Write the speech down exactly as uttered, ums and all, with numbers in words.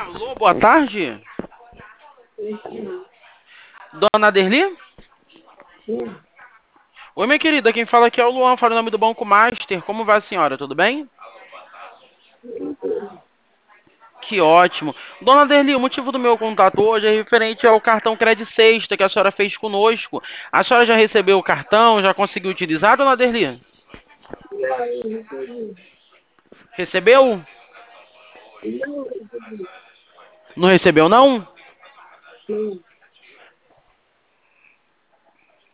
Alô, boa tarde. Sim, Dona Derli? sim, Oi, minha querida, quem fala aqui é o Luan, fala o nome do Banco Master. Como vai a senhora, tudo bem? sim, Que ótimo. Dona Derli, o motivo do meu contato hoje é referente ao cartão Credit Sexta que a senhora fez conosco. A senhora já recebeu o cartão, já conseguiu utilizar, Dona Derli? não, eu recebi. Recebeu? Não recebi. Não recebeu, não? Sim,